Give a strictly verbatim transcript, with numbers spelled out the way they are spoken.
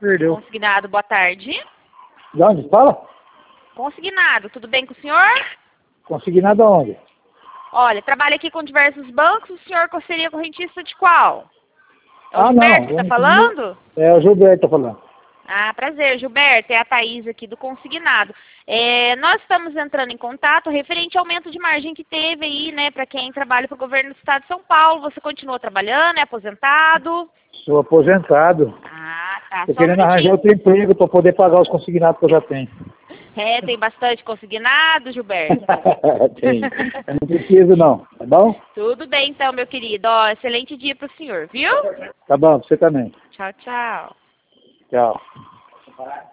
Perdeu. Consignado, boa tarde. De onde? Fala? Consignado, tudo bem com o senhor? Consignado aonde? Olha, trabalho aqui com diversos bancos, o senhor seria correntista de qual? É o Ah, Gilberto não. que está falando? É o Gilberto tá falando. Ah, prazer, Gilberto, é a Thaís aqui do Consignado. É, nós estamos entrando em contato referente ao aumento de margem que teve aí, né, para quem trabalha para o governo do estado de São Paulo. Você continua trabalhando, é aposentado? Sou aposentado. Ah, tá. Tô Só um querendo arranjar minutinho. outro emprego para poder pagar os consignados que eu já tenho. É, tem bastante consignado, Gilberto? Tem. Eu não preciso não, tá bom? Tudo bem então, meu querido. Ó, excelente dia para o senhor, viu? Tá bom, você também. Tchau, tchau. Tchau.